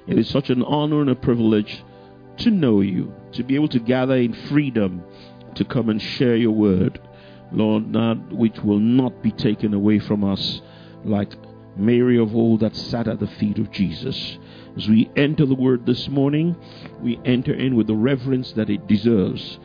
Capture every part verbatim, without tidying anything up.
It is such an honor and a privilege to know you, to be able to gather in freedom to come and share your word, Lord, that which will not be taken away from us, like Mary of old that sat at the feet of Jesus. As we enter the word this morning, we enter in with the reverence that it deserves.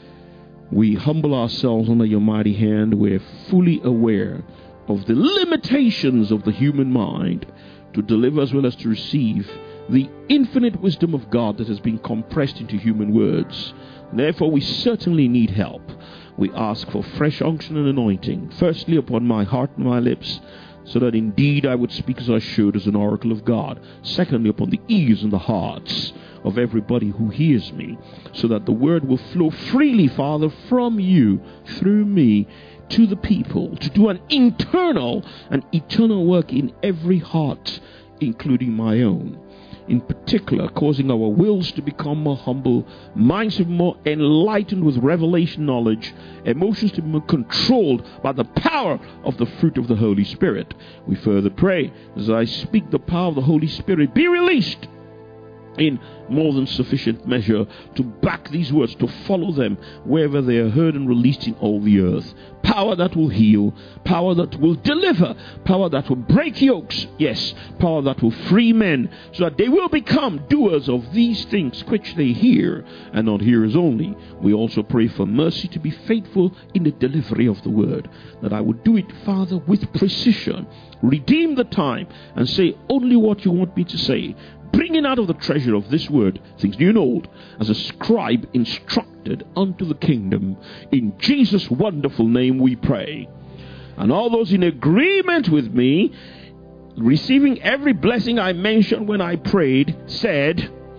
We humble ourselves under your mighty hand. We're fully aware of the limitations of the human mind to deliver as well as to receive the infinite wisdom of God that has been compressed into human words. Therefore, we certainly need help. We ask for fresh unction and anointing, firstly upon my heart and my lips, so that indeed I would speak as I should as an oracle of God. Secondly, upon the ears and the hearts of everybody who hears me, so that the word will flow freely, Father, from you, through me, to the people, to do an internal and eternal work in every heart, including my own. In particular, causing our wills to become more humble, minds to be more enlightened with revelation knowledge, emotions to be more controlled by the power of the fruit of the Holy Spirit. We further pray, as I speak, the power of the Holy Spirit be released in more than sufficient measure to back these words, to follow them wherever they are heard and released in all the earth. Power that will heal, power that will deliver, power that will break yokes, yes, power that will free men, so that they will become doers of these things which they hear, and not hearers only. We also pray for mercy to be faithful in the delivery of the word, that I would do it, Father, with precision, redeem the time, and say only what you want me to say, bringing out of the treasure of this word things new and old, as a scribe instructed unto the kingdom. In Jesus' wonderful name we pray. And all those in agreement with me, receiving every blessing I mentioned when I prayed, said,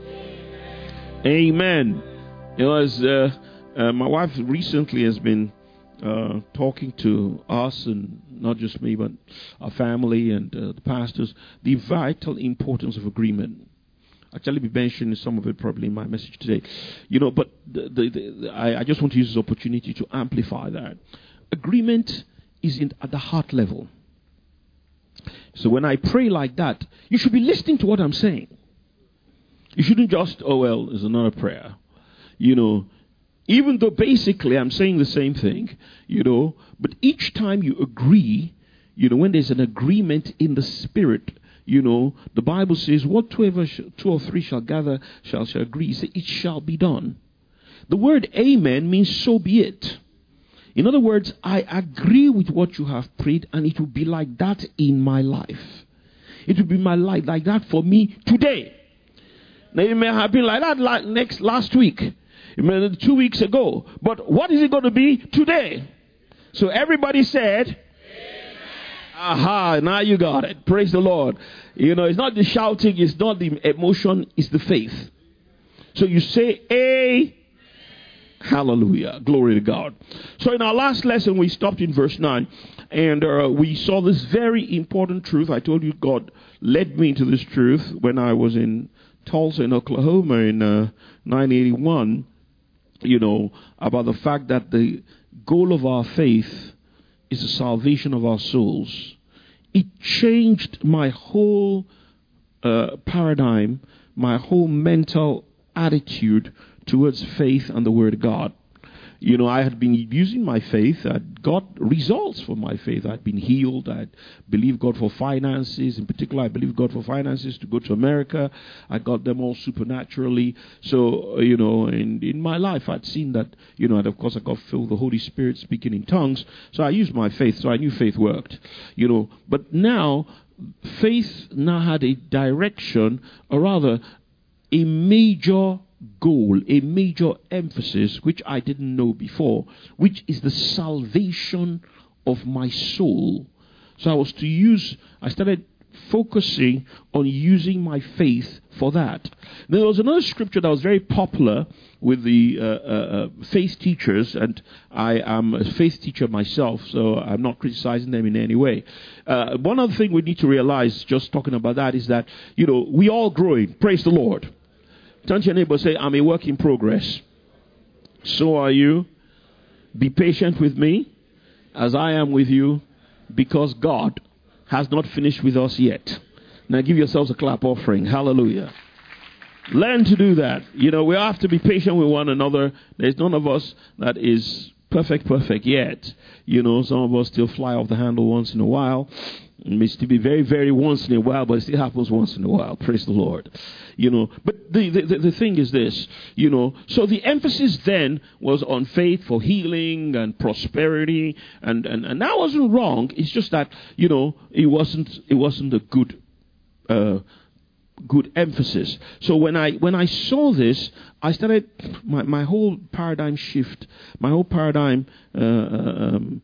Amen. Amen. You know, as uh, uh, my wife recently has been uh, talking to us, and not just me, but our family and uh, the pastors, the vital importance of agreement. Actually, be mentioning some of it probably in my message today. You know, but the, the, the, I, I just want to use this opportunity to amplify that. Agreement is in, at the heart level. So when I pray like that, you should be listening to what I'm saying. You shouldn't just, oh, well, it's another prayer. You know, even though basically I'm saying the same thing, you know, but each time you agree, you know, when there's an agreement in the spirit, you know, the Bible says, whatsoever sh- two or three shall gather shall, shall agree. Say, it shall be done. The word amen means so be it. In other words, I agree with what you have prayed, and it will be like that in my life. It will be my life like that for me today. Now, it may have been like that like next last week. It may have been two weeks ago. But what is it going to be today? So everybody said, Amen. Aha, now you got it. Praise the Lord. You know, it's not the shouting, it's not the emotion, it's the faith. So you say, A. Hallelujah. Glory to God. So in our last lesson, we stopped in verse nine. And uh, we saw this very important truth. I told you God led me into this truth when I was in Tulsa in Oklahoma in uh, nine eighty-one. You know, about the fact that the goal of our faith is the salvation of our souls. It changed my whole uh, paradigm, my whole mental attitude towards faith and the Word of God. You know, I had been using my faith. I'd got results from my faith. I'd been healed. I'd believed God for finances. In particular, I believed God for finances to go to America. I got them all supernaturally. So, you know, in, in my life, I'd seen that, you know, and of course I got filled with the Holy Spirit speaking in tongues. So I used my faith. So I knew faith worked, you know. But now, faith now had a direction, or rather, a major goal, a major emphasis, which I didn't know before, which is the salvation of my soul. So I was to use, I started focusing on using my faith for that. There was another scripture that was very popular with the uh, uh, faith teachers, and I am a faith teacher myself, so I'm not criticizing them in any way. Uh, one other thing we need to realize, just talking about that, is that, you know, we all growing. Praise the Lord. Turn to your neighbor and say, I'm a work in progress. So are you. Be patient with me as I am with you, because God has not finished with us yet. Now give yourselves a clap offering. Hallelujah. Learn to do that. You know, we have to be patient with one another. There's none of us that is perfect, perfect yet. You know, some of us still fly off the handle once in a while. It may still be very, very once in a while, but it still happens once in a while. Praise the Lord. You know, but the, the, the thing is this, you know, so the emphasis then was on faith for healing and prosperity, and, and, and that wasn't wrong. It's just that, you know, it wasn't, it wasn't a good, uh, good emphasis. So when I when I saw this, I started my, my whole paradigm shift. My whole paradigm uh, um,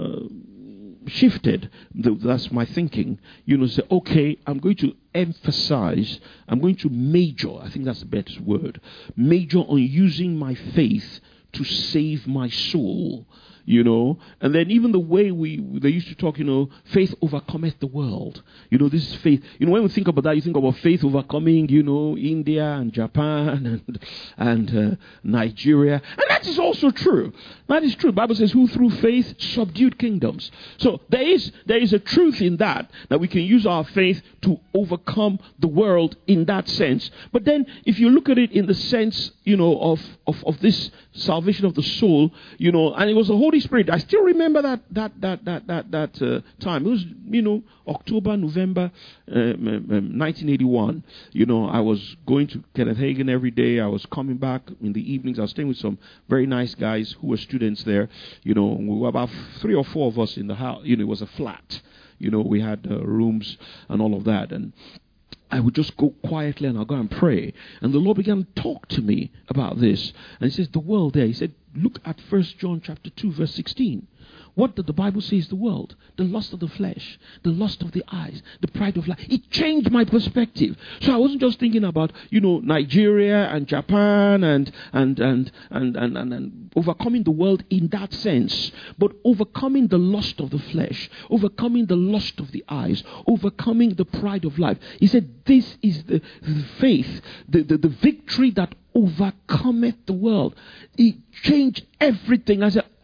uh, shifted. That's my thinking. You know, say, okay, I'm going to emphasize. I'm going to major. I think that's the best word. Major on using my faith to save my soul. You know, and then even the way we, they used to talk, you know, faith overcometh the world. You know, this is faith. You know, when we think about that, you think about faith overcoming, you know, India and Japan and, and uh, Nigeria. And that is also true. That is true. The Bible says, who through faith subdued kingdoms. So there is, there is a truth in that, that we can use our faith to overcome the world in that sense. But then if you look at it in the sense, you know, of, of, of this salvation of the soul, you know, and it was the Holy Spirit. I still remember that that that that that that uh, time. It was, you know, October, November, um, um, nineteen eighty-one. You know, I was going to Kenneth Hagin every day. I was coming back in the evenings. I was staying with some very nice guys who were students there. You know, we were about three or four of us in the house. You know, it was a flat. You know, we had uh, rooms and all of that, and I would just go quietly and I'll go and pray. And the Lord began to talk to me about this. And he says, the world there. He said, look at First John chapter two, verse sixteen. What did the Bible say is the world? The lust of the flesh, the lust of the eyes, the pride of life. It changed my perspective. So I wasn't just thinking about, you know, Nigeria and Japan and and and and and, and, and overcoming the world in that sense, but overcoming the lust of the flesh, overcoming the lust of the eyes, overcoming the pride of life. He said, this is the, the faith, the, the, the victory that overcometh the world. It changed everything. I said,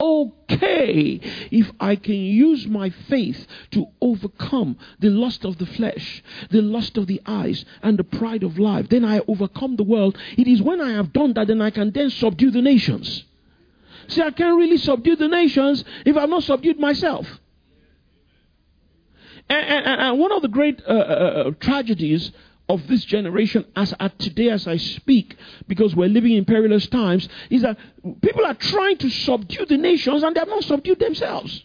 okay, if I can use my faith to overcome the lust of the flesh, the lust of the eyes, and the pride of life, then I overcome the world. It is when I have done that, then I can then subdue the nations. See, I can't really subdue the nations if I've not subdued myself. And, and, and one of the great uh, uh, tragedies of this generation as at today as I speak, because we're living in perilous times, is that people are trying to subdue the nations and they have not subdued themselves.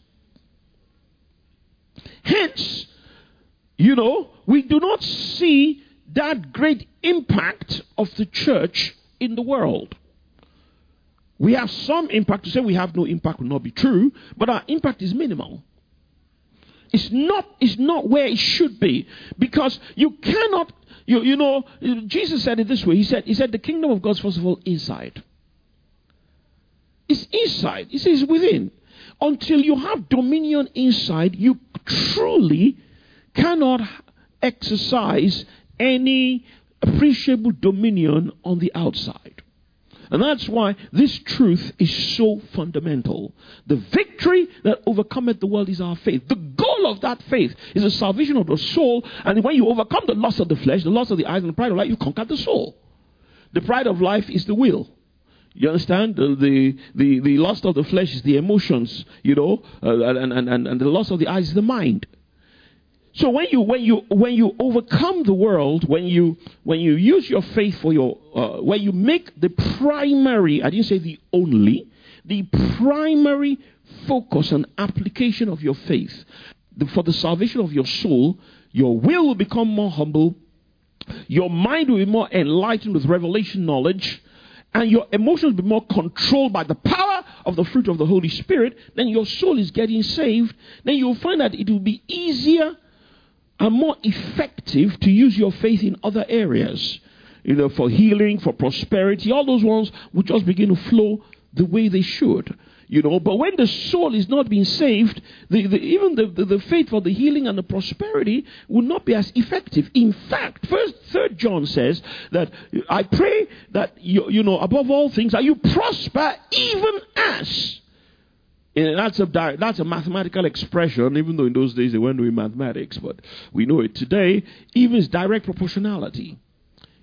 Hence, you know, we do not see that great impact of the church in the world. We have some impact. To say we have no impact will not be true, but our impact is minimal. It's not, it's not where it should be, because you cannot, you, you know, Jesus said it this way. He said, he said, the kingdom of God is first of all inside. It's inside. He says within. Until you have dominion inside, you truly cannot exercise any appreciable dominion on the outside. And that's why this truth is so fundamental. The victory that overcometh the world is our faith. The goal of that faith is the salvation of the soul. And when you overcome the lust of the flesh, the lust of the eyes, and the pride of life, you conquer the soul. The pride of life is the will. You understand? The, the, the, the lust of the flesh is the emotions, you know, uh, and, and, and, and the lust of the eyes is the mind. So when you when you when you overcome the world, when you when you use your faith for your uh, when you make the primary, I didn't say the only, the primary focus and application of your faith the, for the salvation of your soul, your will will become more humble, your mind will be more enlightened with revelation knowledge, and your emotions will be more controlled by the power of the fruit of the Holy Spirit. Then your soul is getting saved. Then you'll find that it will be easier and more effective to use your faith in other areas, you know, for healing, for prosperity. All those ones will just begin to flow the way they should, you know. But when the soul is not being saved, the, the, even the, the, the faith for the healing and the prosperity will not be as effective. In fact, First, Third John says that I pray that you, you know, above all things, that you prosper even as. And that's a that's a mathematical expression, even though in those days they weren't doing mathematics, but we know it today. Even is direct proportionality.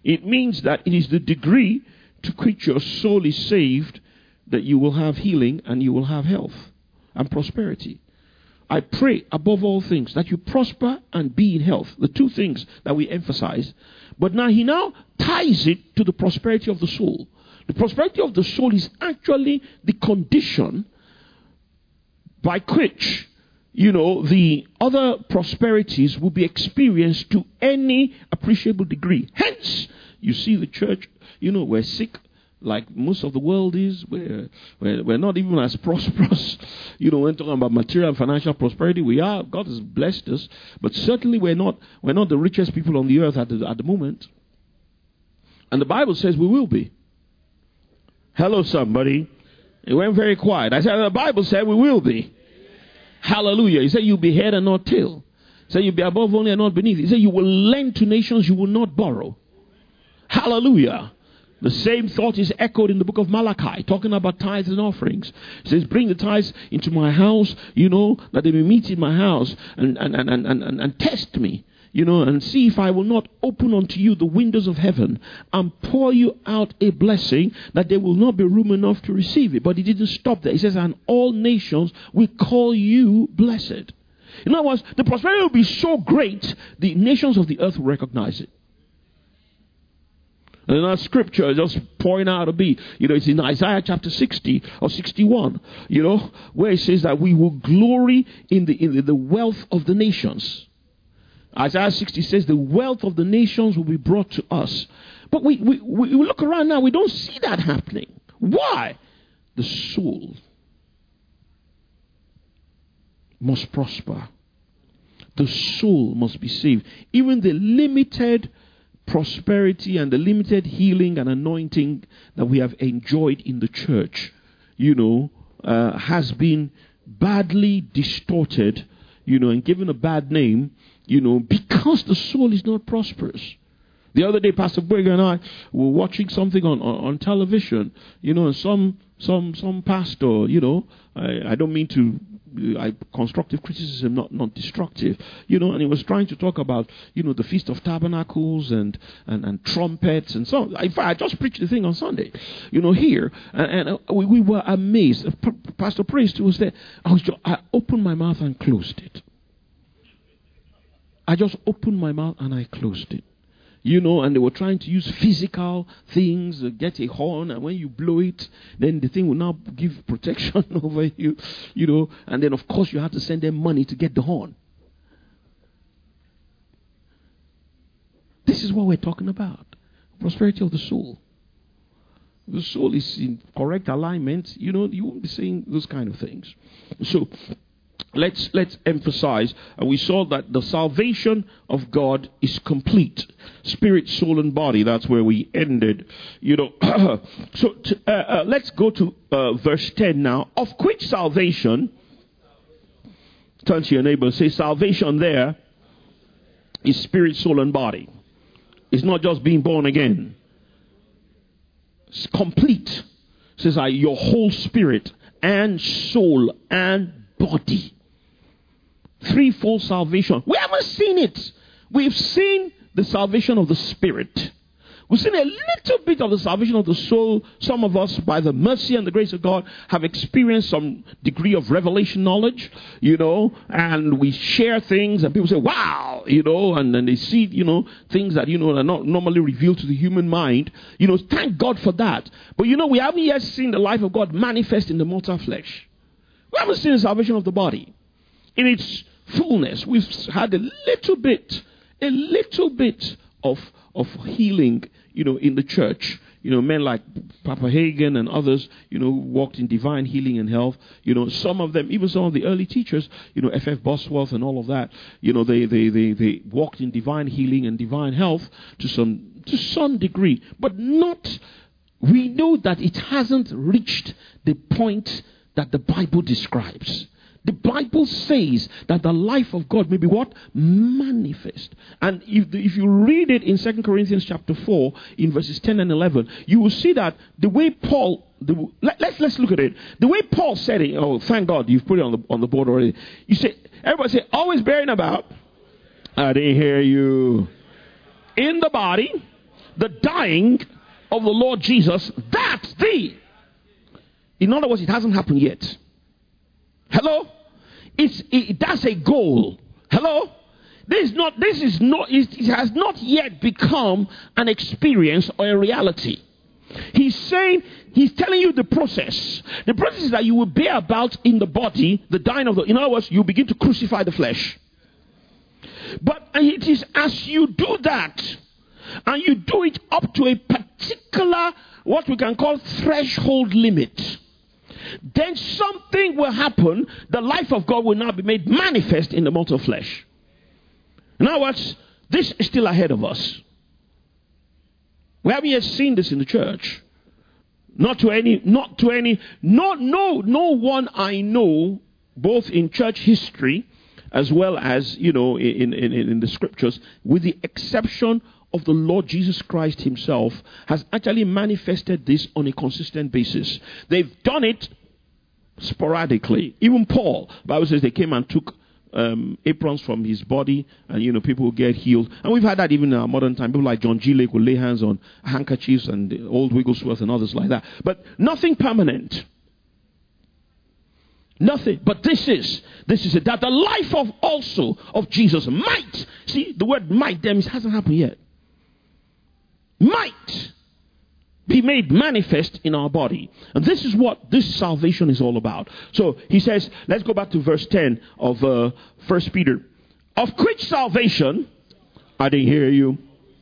It means that it is the degree to which your soul is saved that you will have healing and you will have health and prosperity. I pray above all things that you prosper and be in health. The two things that we emphasize. But now he now ties it to the prosperity of the soul. The prosperity of the soul is actually the condition by which, you know, the other prosperities will be experienced to any appreciable degree. Hence, you see the church, you know, we're sick like most of the world is. We're, we're, we're not even as prosperous. You know, when talking about material and financial prosperity, we are. God has blessed us. But certainly we're not, we're not the richest people on the earth at the, at the moment. And the Bible says we will be. Hello, somebody. It went very quiet. I said, the Bible said we will be. Hallelujah. He said you'll be head and not tail. He said you'll be above only and not beneath. He said you will lend to nations, you will not borrow. Hallelujah. The same thought is echoed in the book of Malachi, talking about tithes and offerings. It says, bring the tithes into my house, you know, that they may meet in my house and, and, and, and, and, and test me, you know, and see if I will not open unto you the windows of heaven and pour you out a blessing that there will not be room enough to receive it. But he didn't stop there. He says, and all nations will call you blessed. In other words, the prosperity will be so great, the nations of the earth will recognize it. And that scripture just pouring out a bit. You know, it's in Isaiah chapter sixty or sixty-one, you know, where it says that we will glory in the, in the, the wealth of the nations. Isaiah sixty says the wealth of the nations will be brought to us. But we, we, we look around now, we don't see that happening. Why? The soul must prosper. The soul must be saved. Even the limited prosperity and the limited healing and anointing that we have enjoyed in the church, you know, uh, has been badly distorted, you know, and given a bad name, you know, because the soul is not prosperous. The other day, Pastor Berger and I were watching something on, on, on television, you know, and some some some pastor, you know, I, I don't mean to, I, constructive criticism, not, not destructive, you know, and he was trying to talk about, you know, the Feast of Tabernacles and, and, and trumpets and so on. In fact, I just preached the thing on Sunday, you know, here, and, and we, we were amazed. P- Pastor Priest was there. I, was just, I opened my mouth and closed it. I just opened my mouth and I closed it. You know, and they were trying to use physical things, uh, get a horn, and when you blow it, then the thing will now give protection over you, you know, and then of course you have to send them money to get the horn. This is what we're talking about. Prosperity of the soul. The soul is in correct alignment, you know, you won't be saying those kind of things. So, Let's let's emphasize, and we saw that the salvation of God is complete, spirit, soul, and body. That's where we ended. You know, so to, uh, uh, let's go to uh, verse ten now. Of which salvation? Turn to your neighbor and say, salvation there is spirit, soul, and body. It's not just being born again. It's complete. It says, I your whole spirit and soul and body. Threefold salvation. We haven't seen it. We've seen the salvation of the spirit. We've seen a little bit of the salvation of the soul. Some of us, by the mercy and the grace of God, have experienced some degree of revelation knowledge, you know, and we share things and people say, wow, you know, and then they see, you know, things that, you know, are not normally revealed to the human mind. You know, thank God for that. But, you know, we haven't yet seen the life of God manifest in the mortal flesh. We haven't seen the salvation of the body in its fullness. We've had a little bit, a little bit of of healing, you know, in the church. You know, men like Papa Hagen and others, you know, walked in divine healing and health. You know, some of them, even some of the early teachers, you know, F F Bosworth and all of that, you know, they, they, they, they walked in divine healing and divine health to some to some degree, but not. We know that it hasn't reached the point that the Bible describes. The Bible says that the life of God may be what? Manifest. And if, if you read it in Second Corinthians chapter four, in verses ten and eleven, you will see that the way Paul, the, let, let's, let's look at it. The way Paul said it, oh, thank God, you've put it on the, on the board already. You say, everybody say, always bearing about. I didn't hear you. In the body, the dying of the Lord Jesus, that's the. In other words, it hasn't happened yet. Hello? It's, it, that's a goal. Hello? This is not, this is not, it has not yet become an experience or a reality. He's saying, he's telling you the process. The process is that you will bear about in the body the dying of the, in other words, you begin to crucify the flesh. But it is as you do that, and you do it up to a particular, what we can call threshold limit, then something will happen. The life of God will now be made manifest in the mortal flesh. In other words, this is still ahead of us. We haven't yet seen this in the church. Not to any, not to any, no, no, no one I know, both in church history as well as, you know, in, in, in the scriptures, with the exception of the Lord Jesus Christ himself, has actually manifested this on a consistent basis. They've done it sporadically. Even Paul, the Bible says they came and took um, aprons from his body, and you know, people will get healed. And we've had that even in our modern time. People like John G. Lake will lay hands on handkerchiefs and old Wigglesworth and others like that. But nothing permanent. Nothing. But this is, this is it. That the life of also of Jesus might, see, the word might there hasn't happened yet. Might be made manifest in our body. And this is what this salvation is all about. So he says, let's go back to verse ten of uh, First Peter. Of which salvation, I didn't hear you,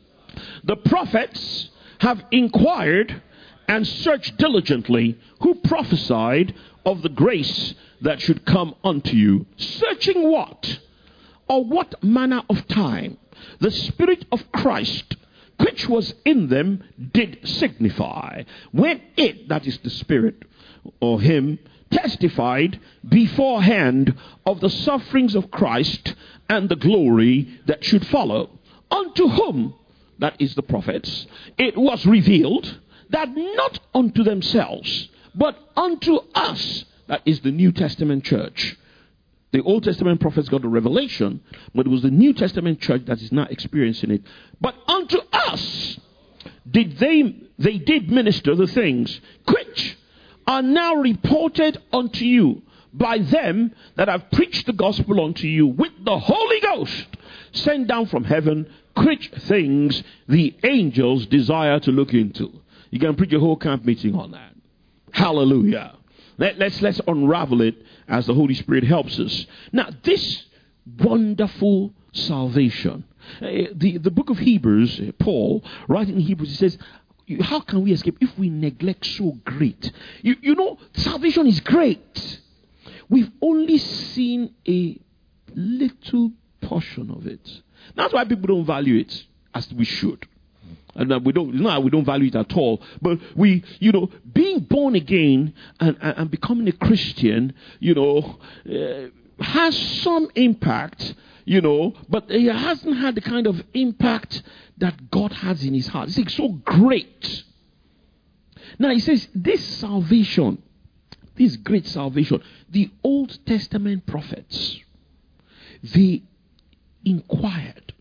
the prophets have inquired and searched diligently, who prophesied of the grace that should come unto you. Searching what? Or what manner of time the Spirit of Christ, which was in them, did signify, when it, that is the Spirit, or him, testified beforehand of the sufferings of Christ and the glory that should follow. Unto whom, that is the prophets, it was revealed that not unto themselves, but unto us, that is the New Testament church. The Old Testament prophets got the revelation, but it was the New Testament church that is now experiencing it. But unto us did they, they did minister the things which are now reported unto you by them that have preached the gospel unto you with the Holy Ghost sent down from heaven, which things the angels desire to look into. You can preach a whole camp meeting on that. Hallelujah. Let, let's, let's unravel it as the Holy Spirit helps us. Now, this wonderful salvation, uh, the, the book of Hebrews, uh, Paul, writing in Hebrews, he says, how can we escape if we neglect so great? You, you know, salvation is great. We've only seen a little portion of it. That's why people don't value it as we should. And uh, we don't, no, we don't value it at all. But we, you know, being born again and, and, and becoming a Christian, you know, uh, has some impact, you know, but it hasn't had the kind of impact that God has in his heart. It's like so great. Now he says, this salvation, this great salvation, the Old Testament prophets, they inquired.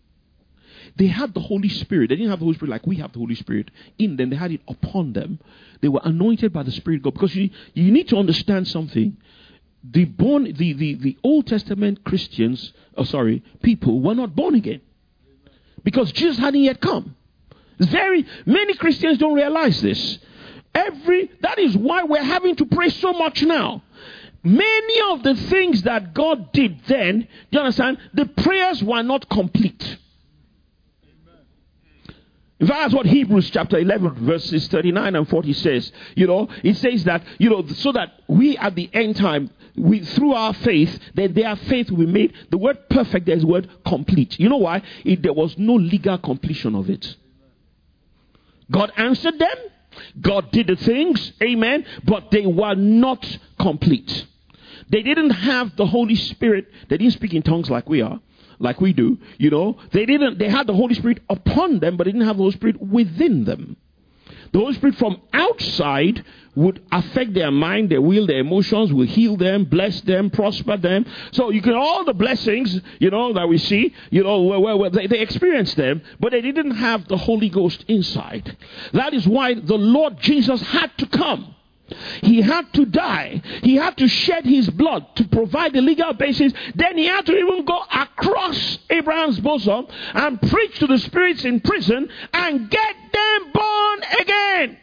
They had the Holy Spirit. They didn't have the Holy Spirit like we have the Holy Spirit in them. They had it upon them. They were anointed by the Spirit of God. Because you, you need to understand something. The born, the, the, the Old Testament Christians, oh sorry, people were not born again. Because Jesus hadn't yet come. Very many Christians don't realize this. Every that is why we're having to pray so much now. Many of the things that God did then, do you understand? The prayers were not complete. In fact, that's what Hebrews chapter eleven verses thirty-nine and forty says. You know, it says that, you know, so that we at the end time, we through our faith, that their faith will be made. The word perfect, there's the word complete. You know why? It, there was no legal completion of it. God answered them. God did the things. Amen. But they were not complete. They didn't have the Holy Spirit. They didn't speak in tongues like we are. Like we do, you know, they didn't, they had the Holy Spirit upon them, but they didn't have the Holy Spirit within them. The Holy Spirit from outside would affect their mind, their will, their emotions, will heal them, bless them, prosper them. So you can, all the blessings, you know, that we see, you know, where, where, where they, they experienced them, but they didn't have the Holy Ghost inside. That is why the Lord Jesus had to come. He had to die. He had to shed his blood to provide the legal basis. Then he had to even go across Abraham's bosom and preach to the spirits in prison and get them born again.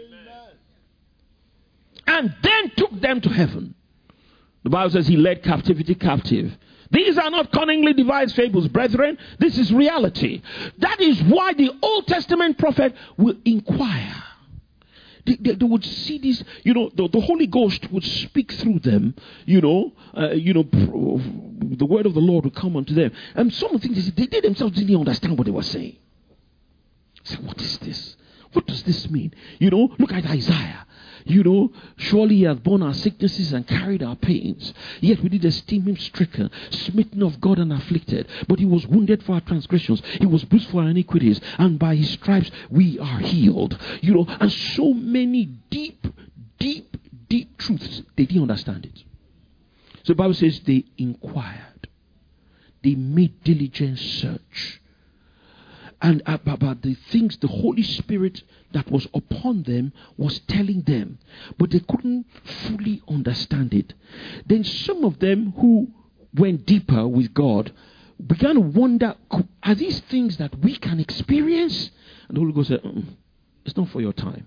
And then took them to heaven. The Bible says he led captivity captive. These are not cunningly devised fables, brethren. This is reality. That is why the Old Testament prophet will inquire. They, they, they would see this, you know, the, the Holy Ghost would speak through them, you know, uh, you know, the word of the Lord would come unto them. And some of the things, they, they themselves didn't understand what they were saying. I said, what is this? What does this mean? You know, look at Isaiah. You know, surely he hath borne our sicknesses and carried our pains. Yet we did esteem him stricken, smitten of God and afflicted. But he was wounded for our transgressions. He was bruised for our iniquities. And by his stripes we are healed. You know, and so many deep, deep, deep truths. They didn't understand it. So the Bible says they inquired. They made diligent search. And about the things the Holy Spirit that was upon them was telling them, but they couldn't fully understand it. Then some of them who went deeper with God began to wonder, are these things that we can experience? And the Holy Ghost said, mm, it's not for your time.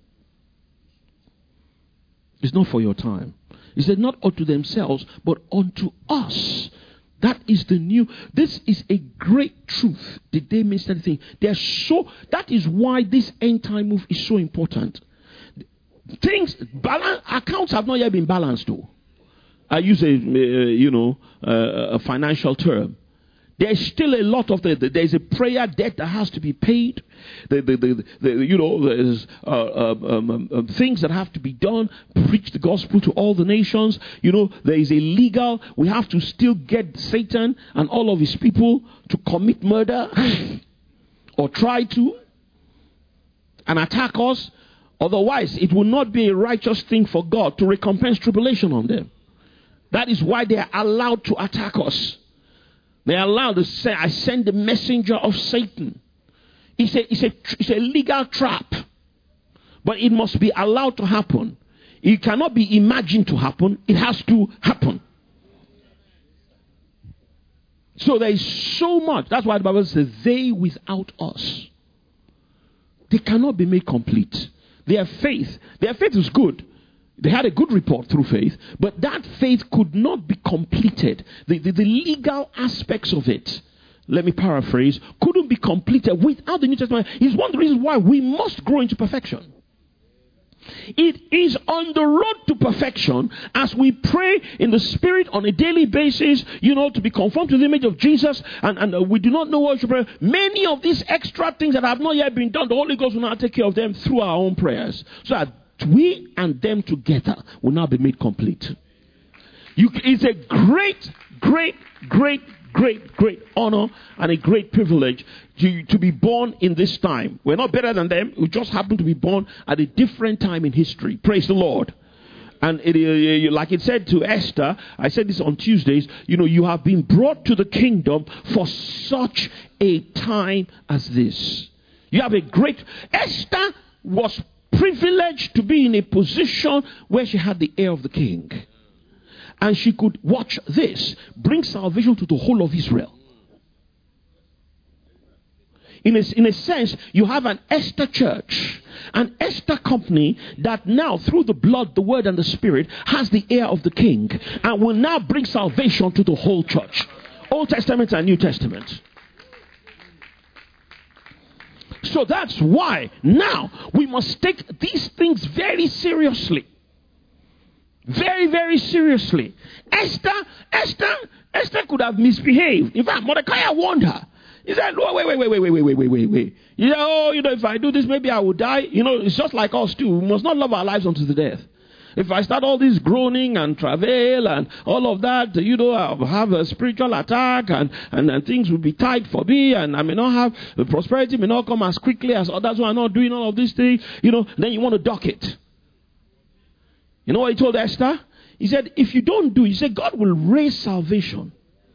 It's not for your time. He said, not unto themselves, but unto us. That is the new. This is a great truth. Did they miss anything? They are so. That is why this end time move is so important. Things, balance, accounts have not yet been balanced, though. I use a, uh, you know, uh, a financial term. There's still a lot of the, the there's a prayer debt that has to be paid. The, the, the, the you know, there's uh, um, um, um, things that have to be done. Preach the gospel to all the nations. You know, there is a legal. We have to still get Satan and all of his people to commit murder or try to and attack us. Otherwise, it will not be a righteous thing for God to recompense tribulation on them. That is why they are allowed to attack us. They are allowed to say, I send the messenger of Satan. It's a, it's, a, it's a legal trap. But it must be allowed to happen. It cannot be imagined to happen. It has to happen. So there is so much. That's why the Bible says, they without us, they cannot be made complete. Their faith, their faith is good. They had a good report through faith, but that faith could not be completed. The, the, the legal aspects of it, let me paraphrase, couldn't be completed without the New Testament. It's one of the reasons why we must grow into perfection. It is on the road to perfection as we pray in the Spirit on a daily basis, you know, to be conformed to the image of Jesus, and, and uh, we do not know what to pray. Many of these extra things that have not yet been done, the Holy Ghost will now take care of them through our own prayers. So that we and them together will now be made complete. You, it's a great, great, great, great, great honor and a great privilege to, to be born in this time. We're not better than them. We just happen to be born at a different time in history. Praise the Lord. And it, uh, like it said to Esther, I said this on Tuesdays, you know, you have been brought to the kingdom for such a time as this. You have a great... Esther was privileged to be in a position where she had the ear of the king. And she could watch this, bring salvation to the whole of Israel. In a, in a sense, you have an Esther church, an Esther company that now, through the blood, the word, and the spirit, has the ear of the king and will now bring salvation to the whole church. Old Testament and New Testament. So that's why now we must take these things very seriously. Very, very seriously. Esther, Esther, Esther could have misbehaved. In fact, Mordecai warned her. He said, oh, wait, wait, wait, wait, wait, wait, wait, wait, wait, wait. You know, oh, you know, if I do this, maybe I will die. You know, it's just like us too. We must not love our lives unto the death. if I start all this groaning and travail and all of that, you know, I'll have a spiritual attack and, and, and things will be tight for me and I may not have, the prosperity may not come as quickly as others who are not doing all of these things, you know, then you want to duck it. You know what he told Esther? He said, if you don't do it, he said, God will raise salvation.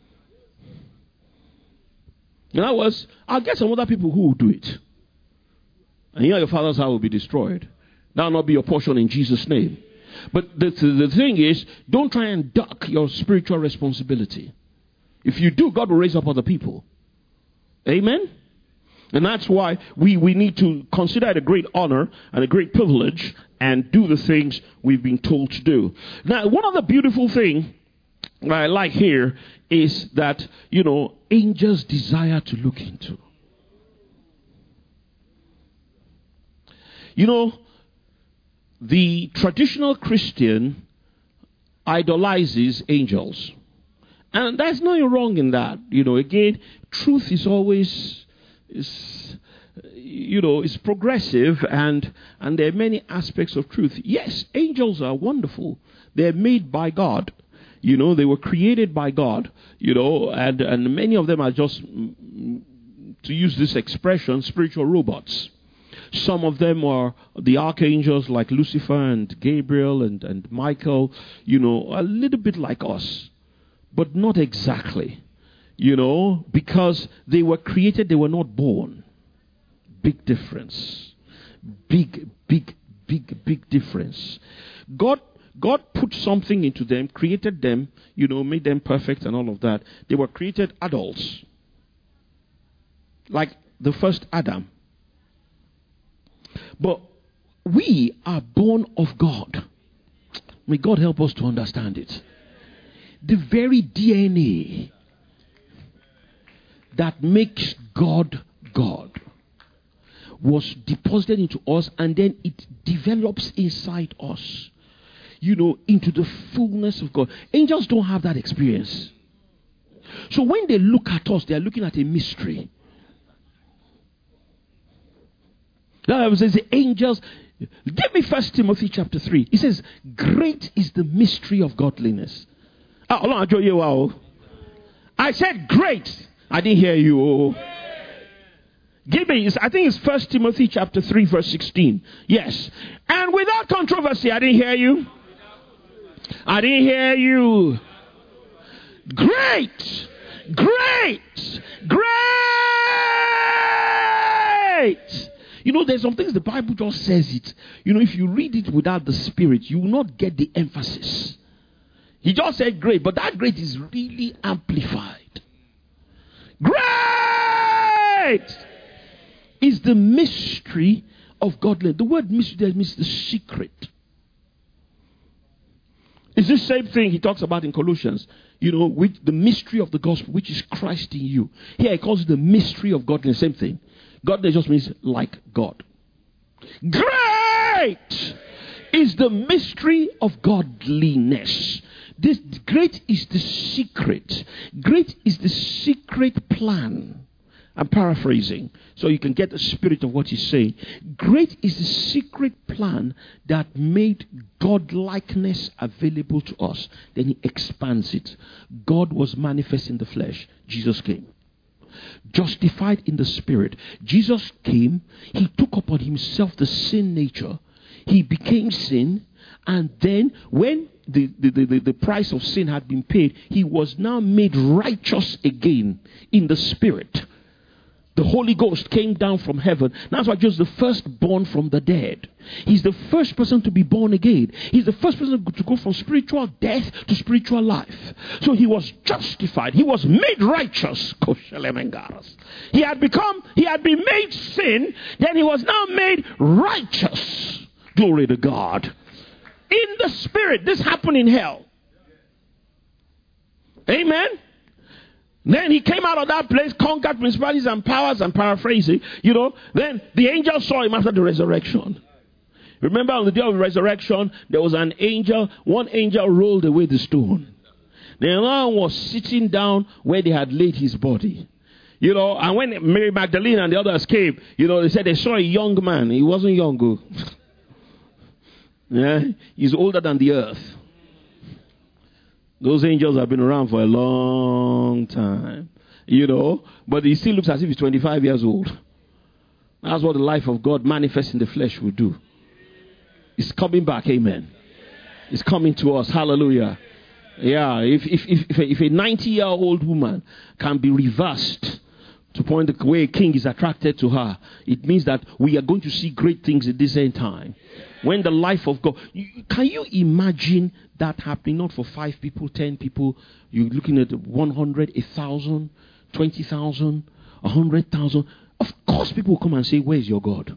In other words, I'll get some other people who will do it. And you know your father's house will be destroyed. That will not be your portion in Jesus' name. But the, the, the thing is, don't try and duck your spiritual responsibility. If you do, God will raise up other people. Amen? And that's why we, we need to consider it a great honor and a great privilege and do the things we've been told to do. Now, one other beautiful thing that I like here is that, you know, angels desire to look into. You know, the traditional Christian idolizes angels. And there's nothing wrong in that. You know, again, truth is always, is, you know, is progressive and, and there are many aspects of truth. Yes, angels are wonderful. They're made by God. You know, they were created by God, you know, and, and many of them are just, to use this expression, spiritual robots. Some of them are the archangels like Lucifer and Gabriel and, and Michael, you know, a little bit like us, but not exactly, you know, because they were created, they were not born. Big difference. Big, big, big, big difference. God God put something into them, created them, you know, made them perfect and all of that. They were created adults. Like the first Adam. But we are born of God. May God help us to understand it. The very D N A that makes God God was deposited into us and then it develops inside us. You know, into the fullness of God. Angels don't have that experience. So when they look at us, they are looking at a mystery. The Bible says the angels, give me First Timothy chapter three. It says, great is the mystery of godliness. I said great. I didn't hear you. Give me, I think it's First Timothy chapter three verse sixteen. Yes. And without controversy, I didn't hear you. I didn't hear you. Great, great, great. You know, there's some things the Bible just says it. You know, if you read it without the Spirit, you will not get the emphasis. He just said great, but that great is really amplified. Great is the mystery of godliness. The word mystery there means the secret. It's the same thing he talks about in Colossians. You know, with the mystery of the gospel, which is Christ in you. Here he calls it the mystery of godliness. Same thing. Godliness just means like God. Great is the mystery of godliness. This great is the secret. Great is the secret plan. I'm paraphrasing so you can get the spirit of what he's saying. Great is the secret plan that made God-likeness available to us. Then he expands it. God was manifest in the flesh. Jesus came. Justified in the spirit. Jesus came. He took upon himself the sin nature. He became sin. And then when the, the, the, the price of sin had been paid, he was now made righteous again in the spirit. The Holy Ghost came down from heaven. That's why Jesus is the firstborn from the dead. He's the first person to be born again. He's the first person to go from spiritual death to spiritual life. So he was justified. He was made righteous. He had become, he had been made sin. Then he was now made righteous. Glory to God. In the spirit. This happened in hell. Amen. Then he came out of that place, conquered principalities and powers, and paraphrasing, you know. Then the angel saw him after the resurrection. Remember on the day of the resurrection, there was an angel. One angel rolled away the stone. The other one was sitting down where they had laid his body. You know, and when Mary Magdalene and the others came, you know, they said they saw a young man. He wasn't young. Yeah, he's older than the earth. Those angels have been around for a long time, you know, but he still looks as if he's twenty-five years old. That's what the life of God manifest in the flesh will do. It's coming back, amen. It's coming to us, hallelujah. Yeah, if if if, if, a, if a ninety-year-old woman can be reversed to point the way a king is attracted to her, it means that we are going to see great things at this end time. When the life of God, you, can you imagine that happening? Not for five people, ten people. You're looking at one hundred, a thousand, twenty thousand, a hundred thousand. Of course, people will come and say, "Where's your God?"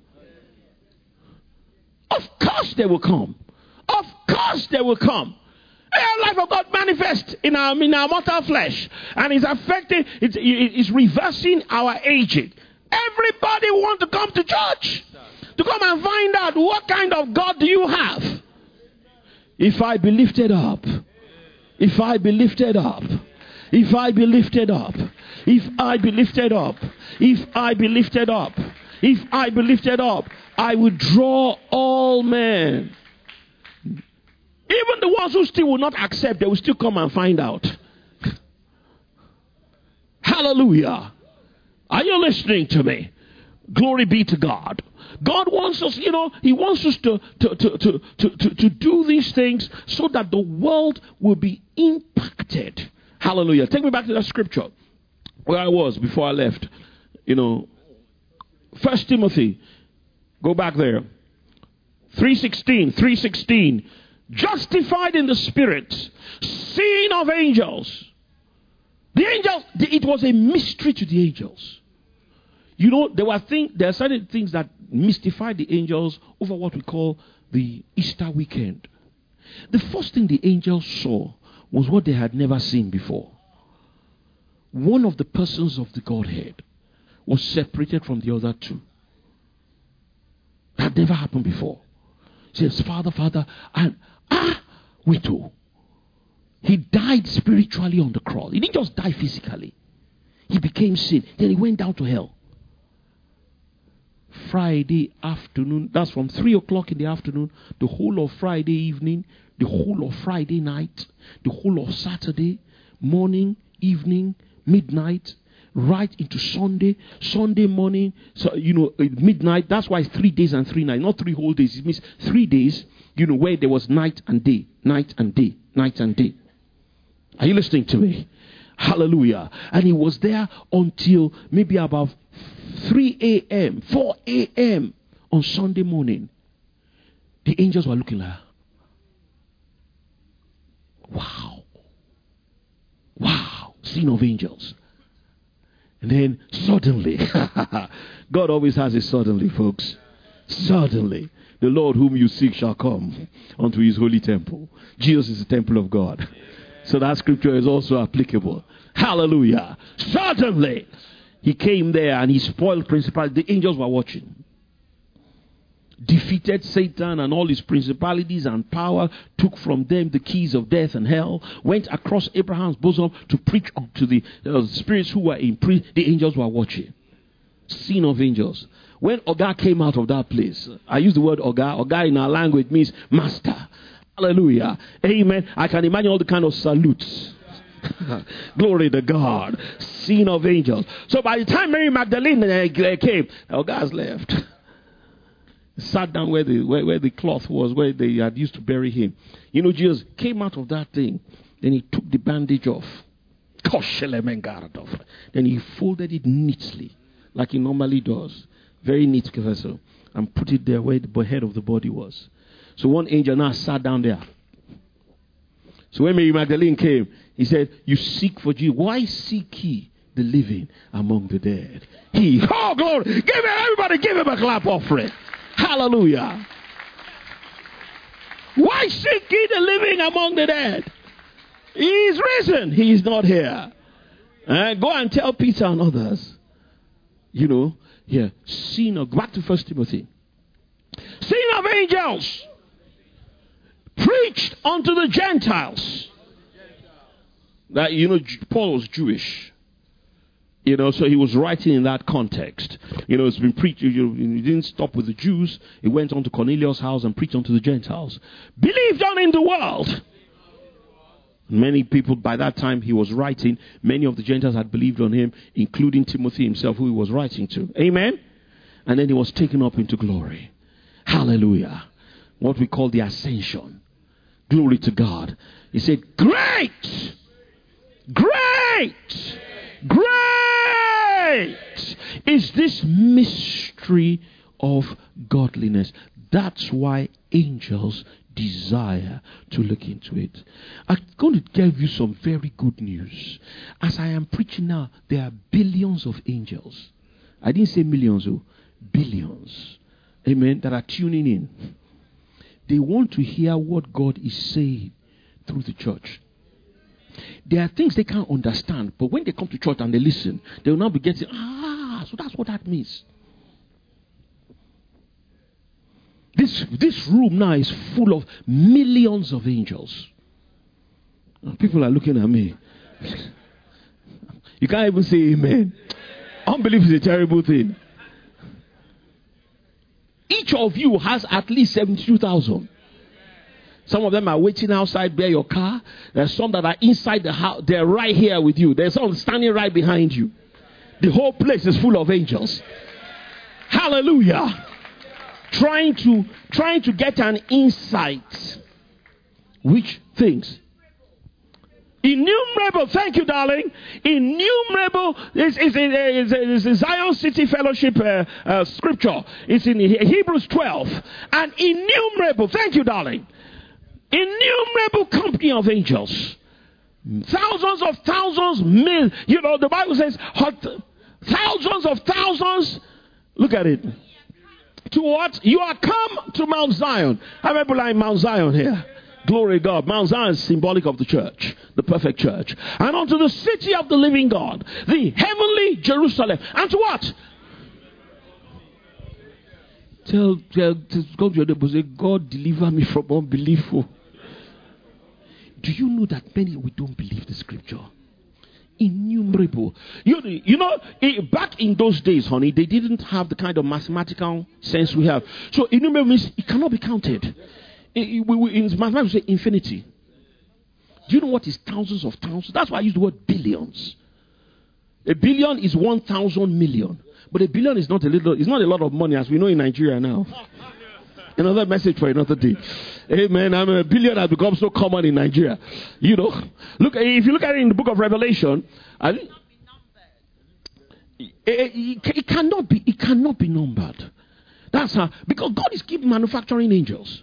Of course, they will come. Of course, they will come. The life of God manifests in our in our mortal flesh, and is affecting. It's, it's reversing our aging. Everybody wants to come to church to come and find out what kind of God do you have. If I be lifted up, if I be lifted up, if I be lifted up, if I be lifted up, if I be lifted up, if I be lifted up, I will draw all men. Even the ones who still will not accept, they will still come and find out. Hallelujah. Are you listening to me? Glory be to God. God wants us, you know, He wants us to, to, to, to, to, to, to do these things so that the world will be impacted. Hallelujah. Take me back to that scripture where I was before I left. You know, First Timothy. Go back there. three sixteen. three sixteen. Justified in the Spirit, seen of angels. The angels, it was a mystery to the angels. You know, there were things, there are certain things that mystified the angels over what we call the Easter weekend. The first thing the angels saw was what they had never seen before. One of the persons of the Godhead was separated from the other two. That had never happened before. He says, Father, Father, and ah, wait, oh. He died spiritually on the cross. He didn't just die physically. He became sin. Then he went down to hell. Friday afternoon, that's from three o'clock in the afternoon, the whole of Friday evening, the whole of Friday night, the whole of Saturday, morning, evening, midnight, right into Sunday, Sunday morning, so you know, midnight. That's why it's three days and three nights, not three whole days. It means three days, you know, where there was night and day, night and day, night and day. Are you listening to me? Hallelujah. And he was there until maybe about three a.m., four a.m. on Sunday morning. The angels were looking like, wow, wow, scene of angels. And then suddenly, God always has a suddenly, folks. Suddenly, the Lord whom you seek shall come unto his holy temple. Jesus is the temple of God. So that scripture is also applicable. Hallelujah. Suddenly, he came there and he spoiled principalities. The angels were watching. Defeated Satan and all his principalities and power, took from them the keys of death and hell, went across Abraham's bosom to preach unto the uh, spirits who were in prison. The angels were watching. Scene of angels. When Oga came out of that place, I use the word Oga. Oga in our language means master. Hallelujah. Amen. I can imagine all the kind of salutes. Glory to God. Scene of angels. So by the time Mary Magdalene uh, came, Oga's left. Sat down where the where, where the cloth was, where they had used to bury him. You know, Jesus came out of that thing. Then he took the bandage off. Then he folded it neatly, like he normally does. Very neat vessel. And put it there where the head of the body was. So one angel now sat down there. So when Mary Magdalene came, he said, you seek for Jesus. Why seek ye the living among the dead? He, oh glory, give him, everybody give him a clap offering. Hallelujah. Why seek ye the living among the dead? He is risen. He is not here. Uh, go and tell Peter and others. You know, here, scene of, back to First Timothy. Scene of angels preached unto the Gentiles. That, you know, Paul was Jewish. You know, so he was writing in that context. You know, it's been preached. He didn't stop with the Jews. He went on to Cornelius' house and preached unto the Gentiles. Believed on in the world. Many people, by that time he was writing, many of the Gentiles had believed on him, including Timothy himself, who he was writing to. Amen? And then he was taken up into glory. Hallelujah. What we call the ascension. Glory to God. He said, great! Great! Great is this mystery of godliness. That's why angels desire to look into it. I'm going to give you some very good news. As I am preaching now, there are billions of angels. I didn't say millions, oh, billions. Amen. That are tuning in. They want to hear what God is saying through the church. There are things they can't understand, but when they come to church and they listen, they will now be getting, ah, so that's what that means. This, this room now is full of millions of angels. People are looking at me. You can't even say amen. Unbelief is a terrible thing. Each of you has at least seventy-two thousand. Some of them are waiting outside by your car. There's some that are inside the house. They're right here with you. There's some standing right behind you. The whole place is full of angels. Hallelujah. Trying to, trying to get an insight. Which things? Innumerable. Thank you, darling. Innumerable is, is, is, is, is Zion City Fellowship uh, uh, scripture. It's in Hebrews twelve. And innumerable. Thank you, darling. Innumerable company of angels. Thousands of thousands, mil. You know, the Bible says thousands of thousands. Look at it. To what? You are come to Mount Zion. How many people are in Mount Zion here? Glory to God. Mount Zion is symbolic of the church, the perfect church. And unto the city of the living God, the heavenly Jerusalem. And to what? Tell, tell, tell go to your neighbor, say, God deliver me from unbelief. Do you know that many we don't believe the scripture? Innumerable. You, you know, it, back in those days, honey, they didn't have the kind of mathematical sense we have. So innumerable means it cannot be counted. It, it, we, we, in mathematics we say infinity. Do you know what is thousands of thousands? That's why I use the word billions. A billion is one thousand million. But a billion is not a little, it's not a lot of money as we know in Nigeria now. Another message for another day. Amen. I mean, a billion has become so common in Nigeria. You know, look, if you look at it in the book of Revelation, I think, it, it, it cannot be, it cannot be numbered. That's how, because God is keeping manufacturing angels.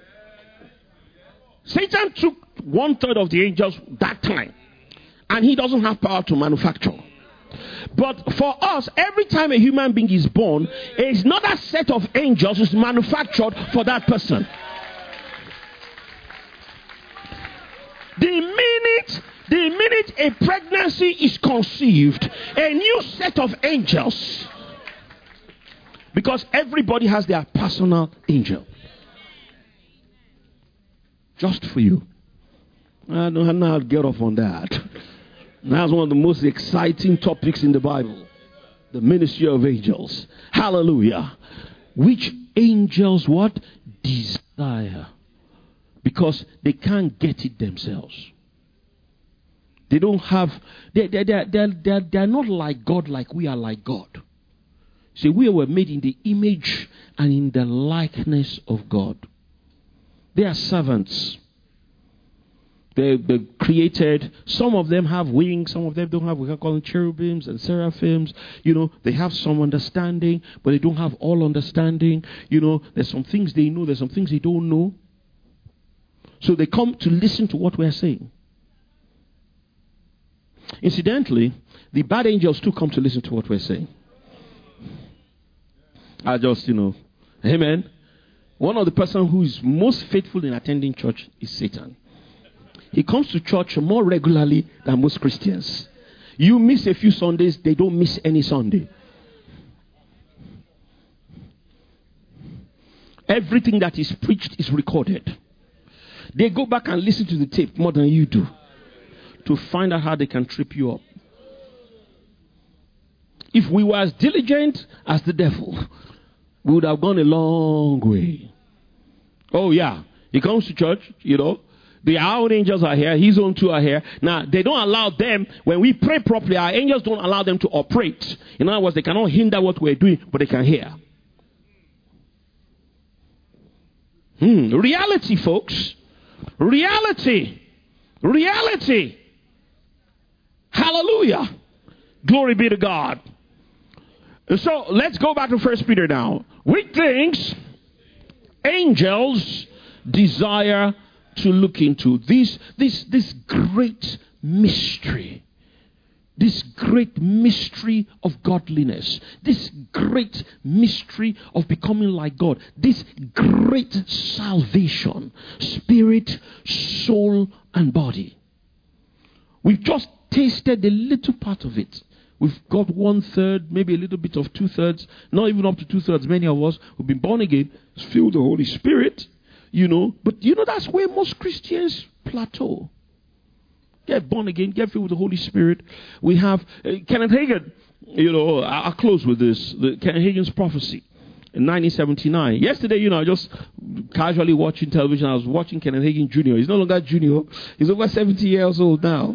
Satan took one third of the angels that time, and he doesn't have power to manufacture. But for us, every time a human being is born, another set of angels is manufactured for that person. The minute, the minute a pregnancy is conceived, a new set of angels. Because everybody has their personal angel. Just for you. I don't know how to get off on that. That's one of the most exciting topics in the Bible. The ministry of angels. Hallelujah. Which angels what? Desire. Because they can't get it themselves. They don't have, they they they they they they're not like God like we are like God. See, we were made in the image and in the likeness of God. They are servants. They, they're created. Some of them have wings. Some of them don't have. We can call them cherubims and seraphims. You know, they have some understanding, but they don't have all understanding. You know, there's some things they know. There's some things they don't know. So they come to listen to what we're saying. Incidentally, the bad angels too come to listen to what we're saying. I just, you know, amen. One of the person who is most faithful in attending church is Satan. He comes to church more regularly than most Christians. You miss a few Sundays, they don't miss any Sunday. Everything that is preached is recorded. They go back and listen to the tape more than you do to find out how they can trip you up. If we were as diligent as the devil, we would have gone a long way. Oh yeah, he comes to church, you know. The our own angels are here, his own two are here. Now, they don't allow them, when we pray properly, our angels don't allow them to operate. In other words, they cannot hinder what we're doing, but they can hear. Hmm. Reality, folks. Reality. Reality. Hallelujah. Glory be to God. So, let's go back to First Peter now. Which things angels desire to look into this this this great mystery, this great mystery of godliness, this great mystery of becoming like God, this great salvation, spirit, soul, and body. We've just tasted a little part of it. We've got one third, maybe a little bit of two thirds, not even up to two thirds. Many of us who've been born again, filled with the Holy Spirit. You know, but you know that's where most Christians plateau. Get born again, get filled with the Holy Spirit. We have uh, Kenneth Hagin. You know, I'll close with this. The, Kenneth Hagin's prophecy in nineteen seventy-nine. Yesterday, you know, I just casually watching television. I was watching Kenneth Hagin Junior He's no longer Junior. He's over seventy years old now.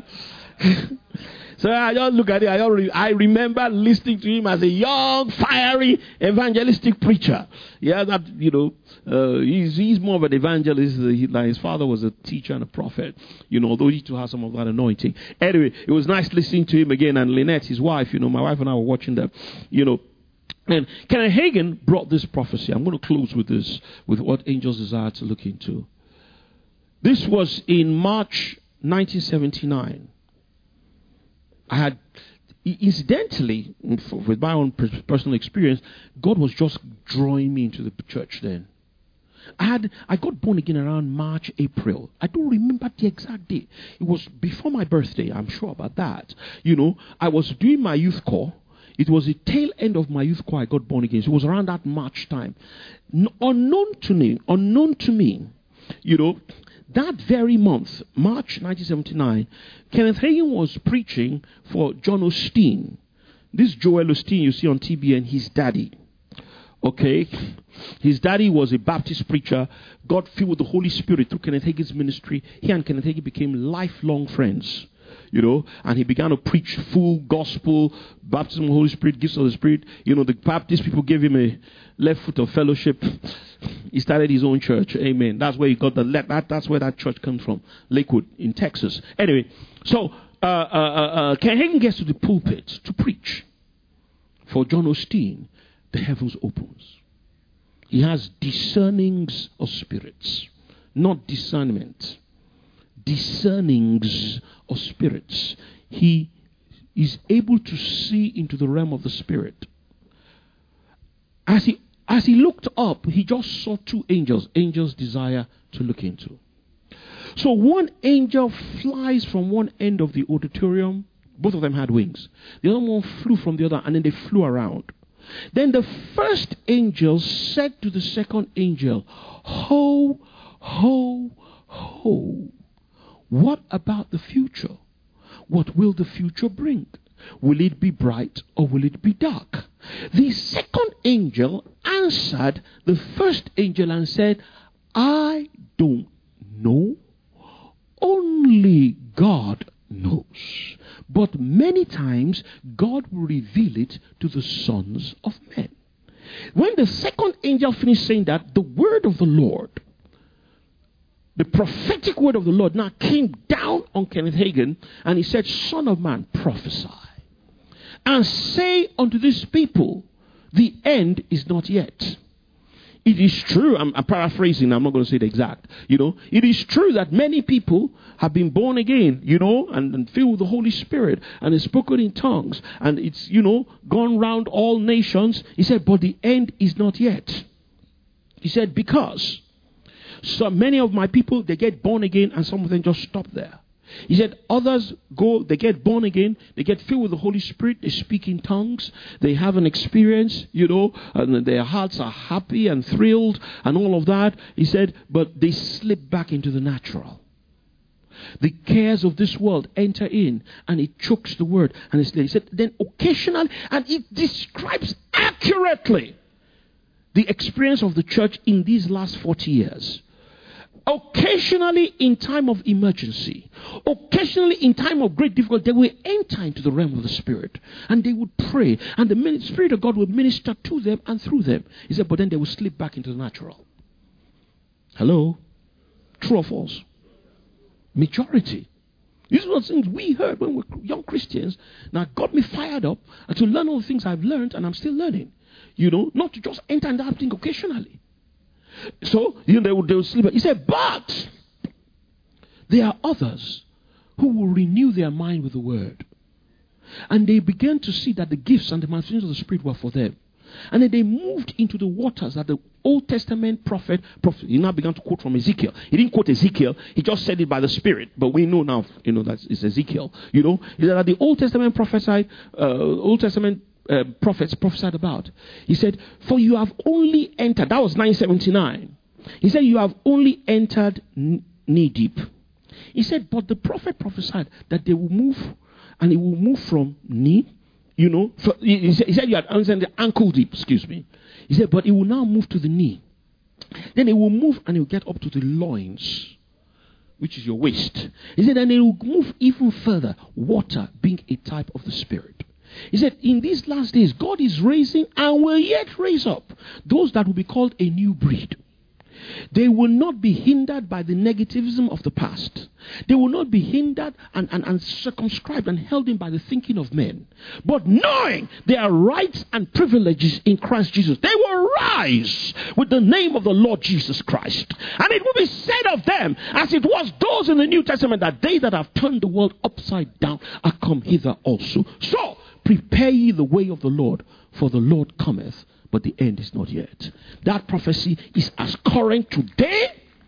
So I just look at it. I, already, I remember listening to him as a young, fiery, evangelistic preacher. Yeah, that, you know, uh, he's, he's more of an evangelist. He, like his father was a teacher and a prophet, you know, although he too has some of that anointing. Anyway, it was nice listening to him again. And Lynette, his wife, you know, my wife and I were watching that, you know. And Kenneth Hagin brought this prophecy. I'm going to close with this, with what angels desire to look into. This was in March nineteen seventy-nine. I had, incidentally, with my own personal experience, God was just drawing me into the church then. I had, I got born again around March, April. I don't remember the exact date. It was before my birthday, I'm sure about that. You know, I was doing my youth corps. It was the tail end of my youth corps I got born again. So it was around that March time. N- unknown to me, unknown to me, you know, that very month, March nineteen seventy-nine, Kenneth Hagin was preaching for John Osteen. This Joel Osteen you see on T B N, his daddy. Okay? His daddy was a Baptist preacher. God filled with the Holy Spirit through Kenneth Hagin's ministry. He and Kenneth Hagin became lifelong friends. You know, and he began to preach full gospel, baptism of the Holy Spirit, gifts of the Spirit. You know, the Baptist people gave him a left foot of fellowship. He started his own church. Amen. That's where he got the left. That, that's where that church comes from. Lakewood in Texas. Anyway, so uh, uh, uh, Ken Hagin gets to the pulpit to preach for John Osteen. The heavens opens. He has discernings of spirits, not discernment. Discernings of spirits. He is able to see into the realm of the spirit. As he as he looked up, he just saw two angels. Angels desire to look into. So one angel flies from one end of the auditorium. Both of them had wings. The other one flew from the other, and then they flew around. Then the first angel said to the second angel, "Ho, ho, ho. What about the future? What will the future bring? Will it be bright or will it be dark?" The second angel answered the first angel and said, "I don't know. Only God knows. But many times God will reveal it to the sons of men." When the second angel finished saying that, the word of the Lord, the prophetic word of the Lord now came down on Kenneth Hagin, and he said, "Son of man, prophesy and say unto these people, the end is not yet." It is true, I'm, I'm paraphrasing, I'm not going to say the exact, you know, it is true that many people have been born again, you know, and, and filled with the Holy Spirit, and is spoken in tongues, and it's, you know, gone round all nations. He said, but the end is not yet. He said, because so many of my people, they get born again, and some of them just stop there. He said, others go, they get born again, they get filled with the Holy Spirit, they speak in tongues, they have an experience, you know, and their hearts are happy and thrilled and all of that. He said, but they slip back into the natural. The cares of this world enter in and it chokes the word. And it's, he said, then occasionally, and it describes accurately the experience of the church in these last forty years. Occasionally in time of emergency, occasionally in time of great difficulty, they will enter into the realm of the Spirit and they would pray, and the Spirit of God will minister to them and through them. He said, but then they will slip back into the natural. Hello? True or false? Majority. These were things we heard when we were young Christians. Now got me fired up and to learn all the things I've learned, and I'm still learning. You know, not to just enter and that thing occasionally. So, you know, they will, they will sleep. He said, but there are others who will renew their mind with the word. And they began to see that the gifts and the manifestations of the Spirit were for them. And then they moved into the waters that the Old Testament prophet, prophet, he now began to quote from Ezekiel. He didn't quote Ezekiel, he just said it by the Spirit. But we know now, you know, that it's Ezekiel. You know, that the Old Testament prophesied, uh, Old Testament Uh, prophets prophesied about. He said, for you have only entered, that was nine seventy-nine. He said, you have only entered n- knee deep. He said, but the prophet prophesied that they will move, and it will move from knee, you know, for, he, he, said, he said you had entered the ankle deep, excuse me. He said, but it will now move to the knee. Then it will move and it will get up to the loins, which is your waist. He said, and it will move even further, water being a type of the Spirit. He said, in these last days, God is raising and will yet raise up those that will be called a new breed. They will not be hindered by the negativism of the past. They will not be hindered and, and, and circumscribed and held in by the thinking of men. But knowing their rights and privileges in Christ Jesus, they will rise with the name of the Lord Jesus Christ. And it will be said of them, as it was those in the New Testament, that they that have turned the world upside down are come hither also. So, prepare ye the way of the Lord, for the Lord cometh, but the end is not yet. That prophecy is as current today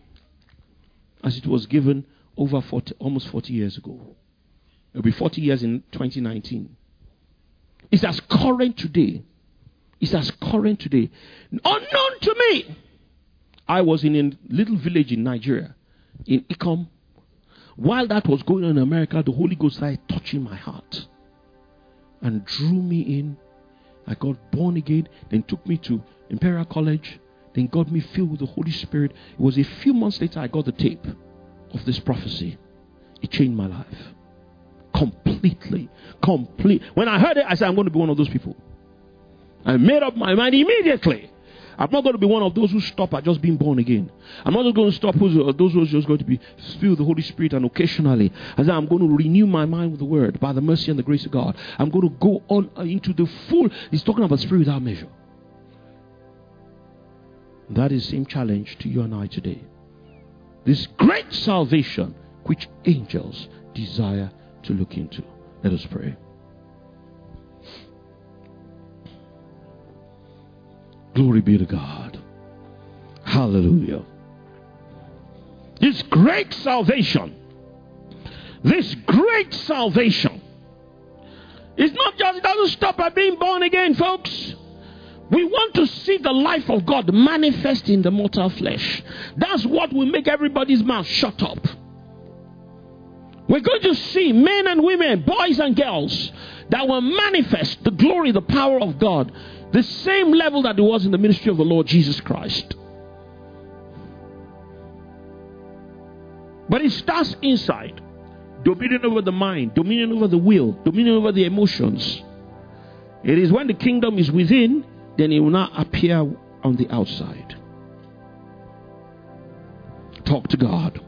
as it was given over forty, almost forty years ago. It will be forty years in twenty nineteen. It's as current today. It's as current today. Unknown to me, I was in a little village in Nigeria, in Ikom. While that was going on in America, the Holy Ghost started touching my heart and drew me in. I got born again, then took me to Imperial College, then got me filled with the Holy Spirit. It was a few months later I got the tape of this prophecy. It changed my life. Completely. Complete. When I heard it, I said, I'm going to be one of those people. I made up my mind immediately. I'm not going to be one of those who stop at just being born again. I'm not going to stop who's, those who are just going to be filled with the Holy Spirit and occasionally. I said, I'm going to renew my mind with the word by the mercy and the grace of God. I'm going to go on into the full. He's talking about spirit without measure. That is the same challenge to you and I today. This great salvation which angels desire to look into. Let us pray. Glory be to God. Hallelujah. This great salvation, this great salvation, it's not just, it doesn't stop at being born again, folks. We want to see the life of God manifest in the mortal flesh. That's what will make everybody's mouth shut up. We're going to see men and women, boys and girls, that will manifest the glory, the power of God, the same level that it was in the ministry of the Lord Jesus Christ. But it starts inside. Dominion over the mind, dominion over the will, dominion over the emotions. It is when the kingdom is within, then it will not appear on the outside. Talk to God.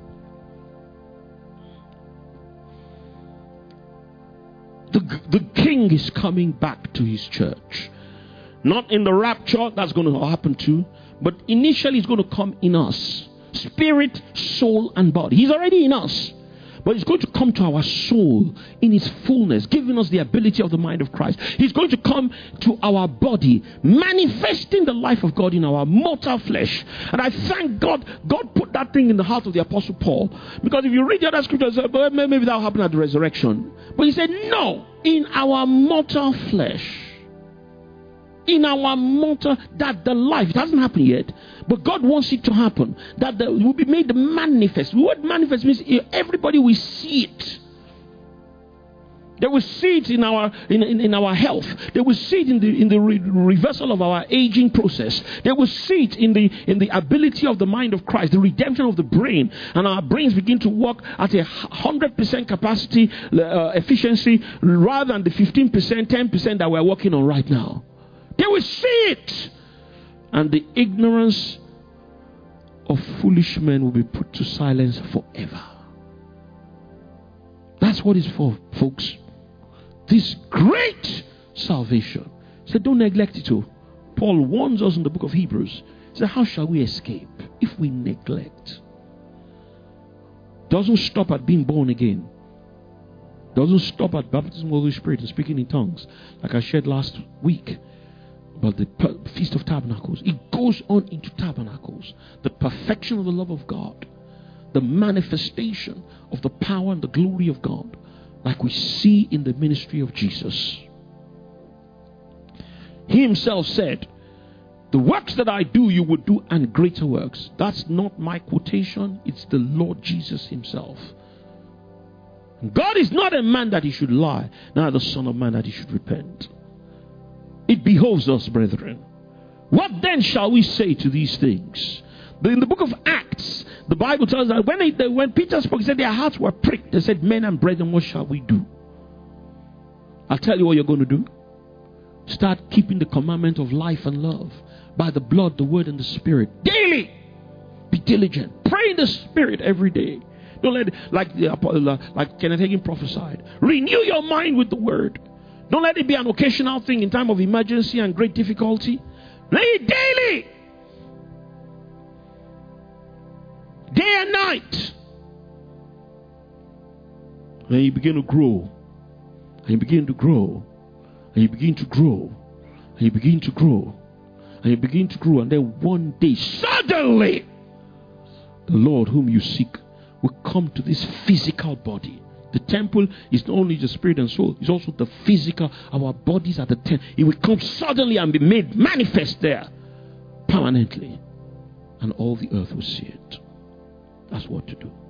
The, the king is coming back to his church. Not in the rapture, that's going to happen too. But initially, it's going to come in us. Spirit, soul, and body. He's already in us. But he's going to come to our soul in its fullness, giving us the ability of the mind of Christ. He's going to come to our body, manifesting the life of God in our mortal flesh. And I thank God, God put that thing in the heart of the Apostle Paul. Because if you read the other scriptures, well, maybe that will happen at the resurrection. But he said, no, in our mortal flesh. In our mortal, that the life, it hasn't happened yet, But God wants it to happen. That the, will be made manifest. What manifest means everybody will see it. They will see it in our in, in, in our health. They will see it in the in the re- reversal of our aging process. They will see it in the in the ability of the mind of Christ, the redemption of the brain, and our brains begin to work at a hundred percent capacity uh, efficiency rather than the fifteen percent, ten percent that we're working on right now. They will see it, and the ignorance of foolish men will be put to silence forever. That's what it's for, folks. This great salvation. So don't neglect it all. Paul warns us in the book of Hebrews. He said, how shall we escape if we neglect? Doesn't stop at being born again. Doesn't stop at baptism of the Holy Spirit and speaking in tongues. Like I shared last week about the Feast of Tabernacles. It goes on into tabernacles. The perfection of the love of God. The manifestation of the power and the glory of God. Like we see in the ministry of Jesus. He himself said, the works that I do, you would do, and greater works. That's not my quotation. It's the Lord Jesus himself. God is not a man that he should lie, neither the Son of Man that he should repent. It behoves us, brethren. What then shall we say to these things? In the book of Acts, the Bible tells us that when, they, when Peter spoke, he said their hearts were pricked. They said, men and brethren, what shall we do? I'll tell you what you're going to do. Start keeping the commandment of life and love by the blood, the word, and the spirit. Daily. Be diligent. Pray in the spirit every day. Don't let it, like, the, like Kenneth Hagin prophesied, renew your mind with the word. Don't let it be an occasional thing in time of emergency and great difficulty. Lay it daily. Day and night. And you begin to grow. And you begin to grow. And you begin to grow. And you begin to grow. And you begin to grow. And then one day, suddenly, the Lord whom you seek will come to this physical body. The temple is not only the spirit and soul, it's also the physical. Our bodies are the temple. It will come suddenly and be made manifest there permanently. And all the earth will see it. That's what to do.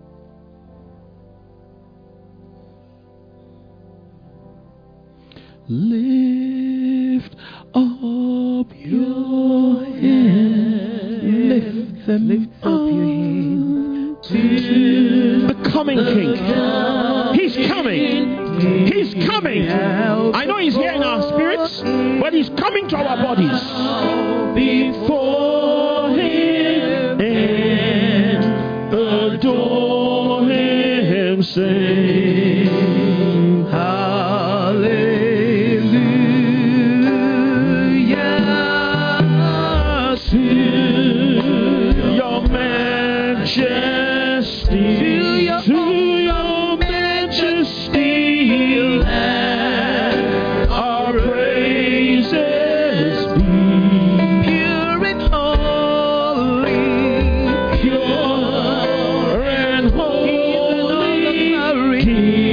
Lift up your hands. Lift them. Lift up your hands to the coming King. He's coming. He's coming. I know he's here in our spirits, but he's coming to our bodies. Before him and adore him, sing hallelujah to your majesty, to your, to your majesty, let our praises be pure and holy, pure and holy. King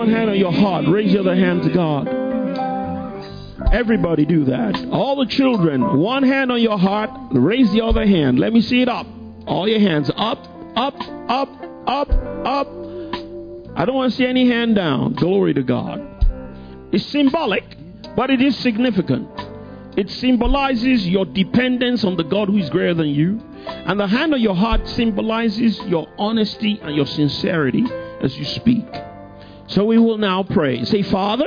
one hand on your heart. Raise your other hand to God. Everybody do that. All the children, one hand on your heart. Raise the other hand. Let me see it up. All your hands up, up, up, up, up. I don't want to see any hand down. Glory to God. It's symbolic, but it is significant. It symbolizes your dependence on the God who is greater than you. And the hand on your heart symbolizes your honesty and your sincerity as you speak. So we will now pray. Say, Father,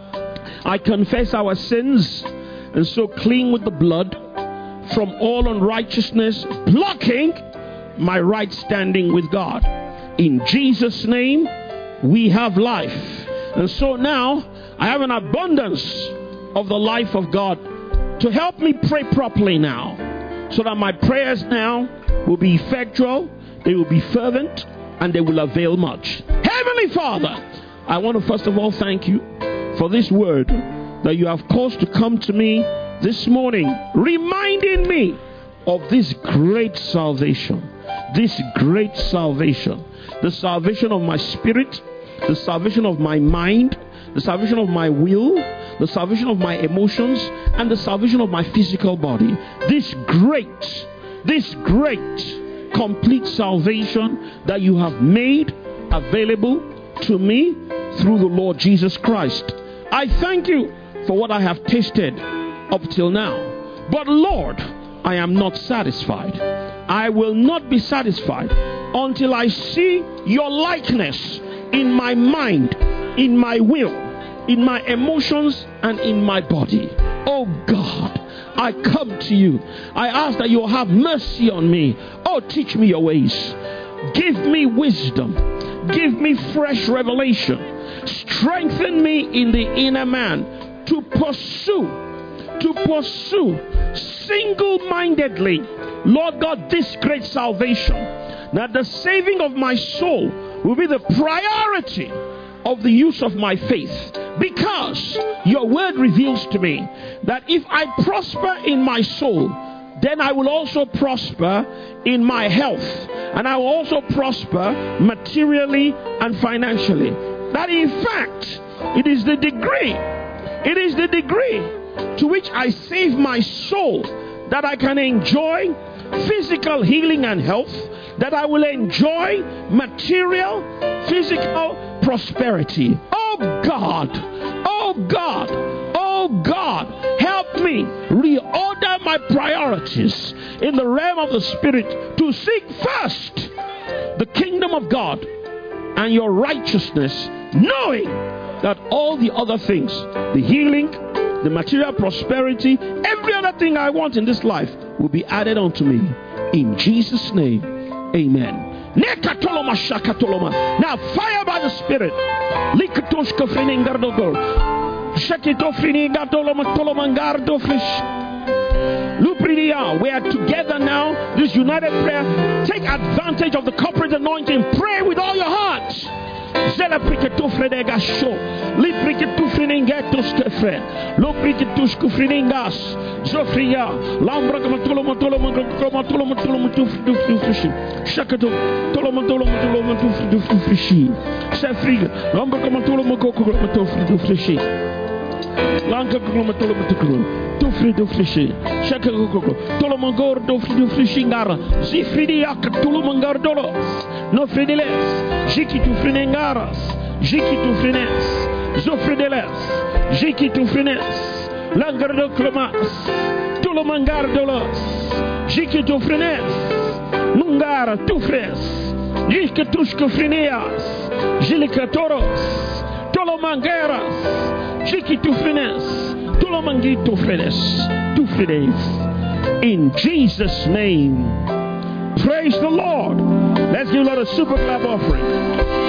I confess our sins and so clean with the blood from all unrighteousness, blocking my right standing with God. In Jesus' name, we have life. And so now, I have an abundance of the life of God to help me pray properly now, so that my prayers now will be effectual, they will be fervent, and they will avail much. Heavenly Father, I want to first of all thank you for this word that you have caused to come to me this morning, reminding me of this great salvation, this great salvation, the salvation of my spirit, the salvation of my mind, the salvation of my will, the salvation of my emotions, and the salvation of my physical body. This great, this great, complete salvation that you have made available to me through the Lord Jesus Christ. I thank you for what I have tasted up till now. But Lord, I am not satisfied. I will not be satisfied until I see your likeness in my mind, in my will, in my emotions, and in my body. Oh God, I come to you. I ask that you will have mercy on me. Oh, teach me your ways. Give me wisdom. Give me fresh revelation. Strengthen me in the inner man to pursue, to pursue single-mindedly, Lord God, this great salvation. That the saving of my soul will be the priority of the use of my faith. Because your word reveals to me that if I prosper in my soul, then I will also prosper in my health. And I will also prosper materially and financially. That in fact, it is the degree, it is the degree to which I save my soul that I can enjoy physical healing and health, that I will enjoy material, physical prosperity. Oh God, oh God, oh God, help me reorder my priorities in the realm of the Spirit to seek first the kingdom of God and your righteousness, knowing that all the other things, the healing, the material prosperity, every other thing I want in this life will be added unto me. In Jesus' name, amen. Now fire by the Spirit. We are together now, this united prayer. Take advantage of the corporate anointing. Pray with all your heart. Zela priketu fredega show. Li priketu freningetu skefre. Lo priketu skufreningas. Zofria. Lambra kamatolo matolo matolo matolo matolo matolo frishi. Shakato. Tolo matolo matolo matolo frishi. Sefriga. Lambra kamatolo makoko matolo frishi. Lanka kamatolo matolo. Tufrido frishi. Shakato. Tolo mangor do frishingara. Zifridia katolo mangardolo. No fridiles. Jiki tu frenengaras, Jiki tu frenes, Zofredeles, Jiki tu frenes, Langardo clomas, Tulomangardolos, Jiki tu frenes, Nungara tu fres, Jiki tusco freneas, Jilicatoros, Tolomangeras, Jiki tu frenes, Tulomangi tu frenes, tu frenes. In Jesus' name. Praise the Lord. Let's give a lot of super clap offering.